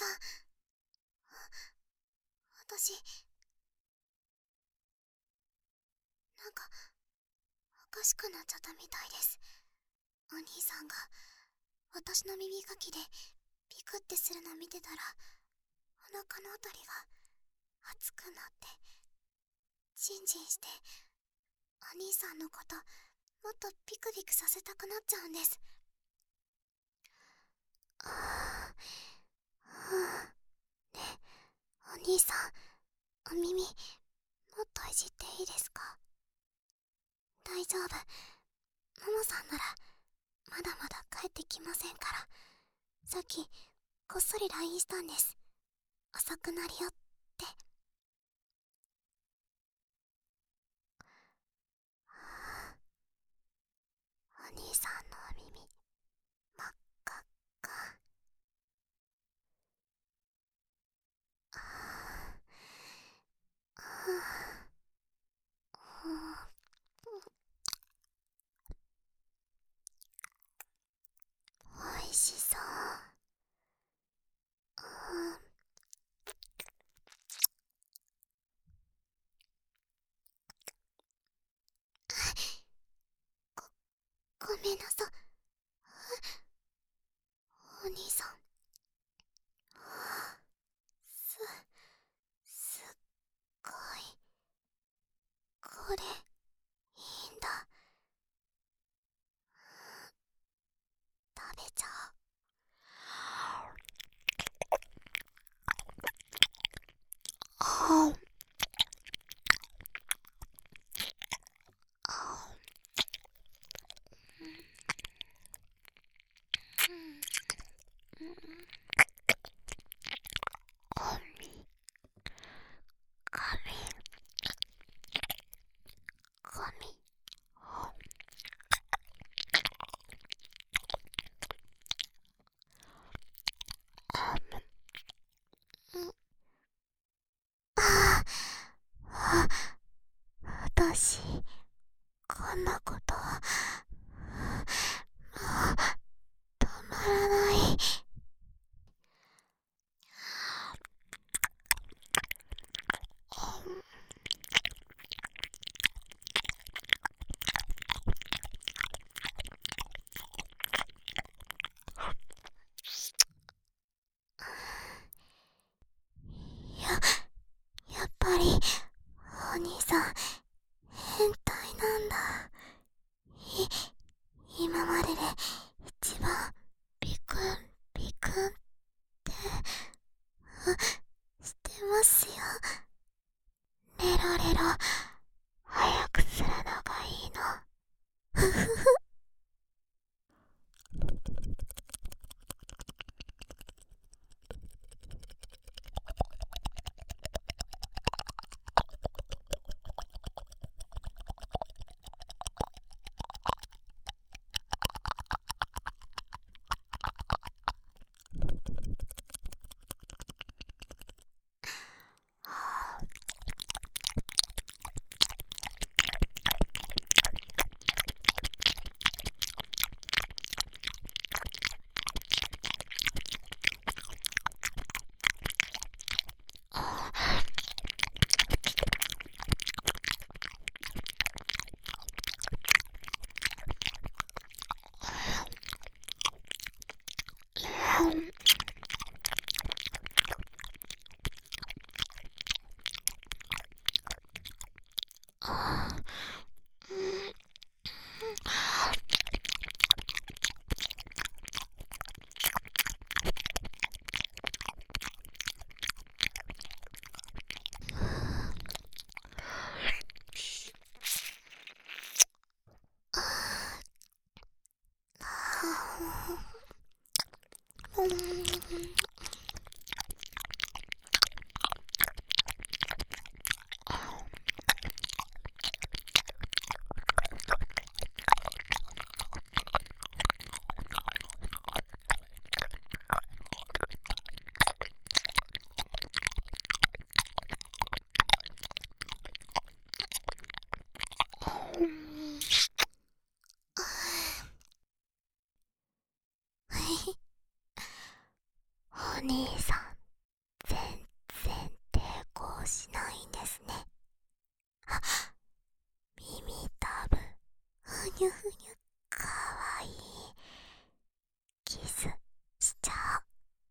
私、なんか、おかしくなっちゃったみたいです。お兄さんが、私の耳かきで、ピクってするの見てたら、お腹のあたりが、熱くなって、ジンジンして、お兄さんのこと、もっとピクピクさせたくなっちゃうんです。ねえ、お兄さん、お耳、もっといじっていいですか？大丈夫。ももさんなら、まだまだ帰ってきませんから。さっき、こっそり LINE したんです。遅くなるよって。お兄さんのお耳、真っ赤っか。おいしそう。ごめんなさい。お兄さん。すっごい。これ、いいんだ。食べちゃおう。私、こんなことは、もう、止まらない。やっぱり、お兄さん、変態なんだ。今までで一番ビクンビクンってしてますよ。レロレロ、早くするのがいいの。ふふふ。 にゅふにゅ、かわいい。キスしちゃおう。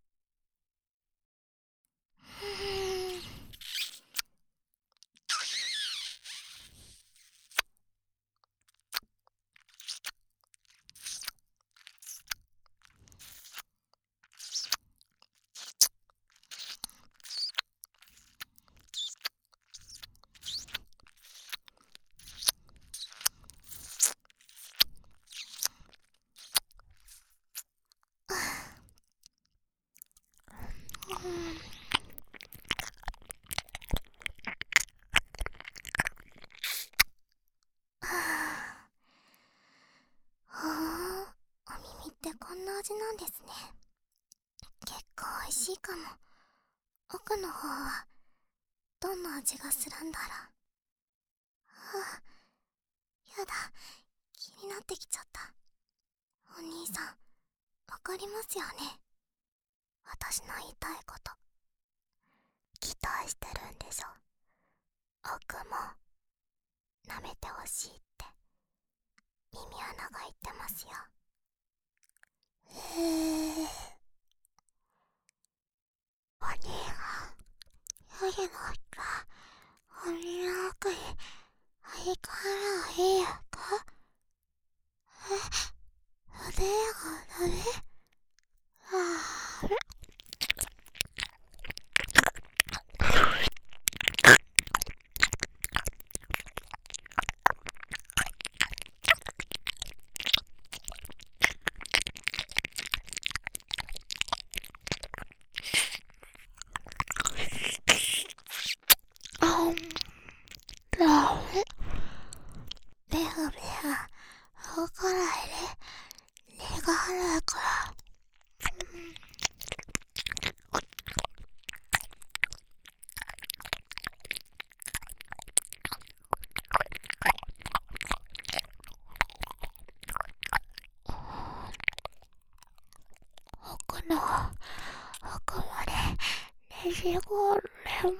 お耳ってこんな味なんですね。結構美味しいかも。奥の方はどんな味がするんだろう。やだ、気になってきちゃった。お兄さん、わかりますよね、私の言いたいこと。期待してるんでしょ。奥も舐めてほしいって耳穴が言ってますよ。お兄が夜の歌、お耳の奥に入り込めばいいやか。腕がダメ。ベアベア、動かないで。寝が早いから。奥の奥までねじ込んで。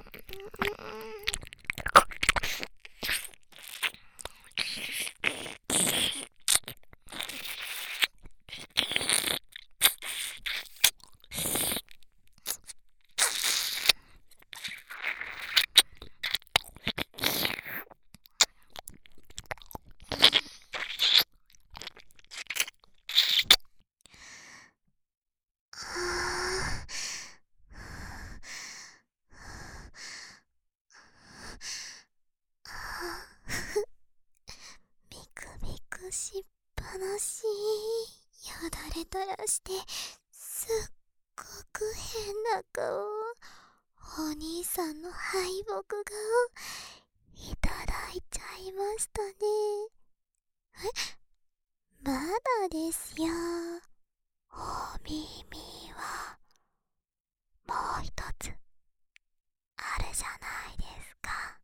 ビクビクしっぱなし。よだれ垂らしてすっごく変な顔。お兄さんの敗北顔いただいちゃいましたね。まだですよ。お耳はもう一つあるじゃないですか。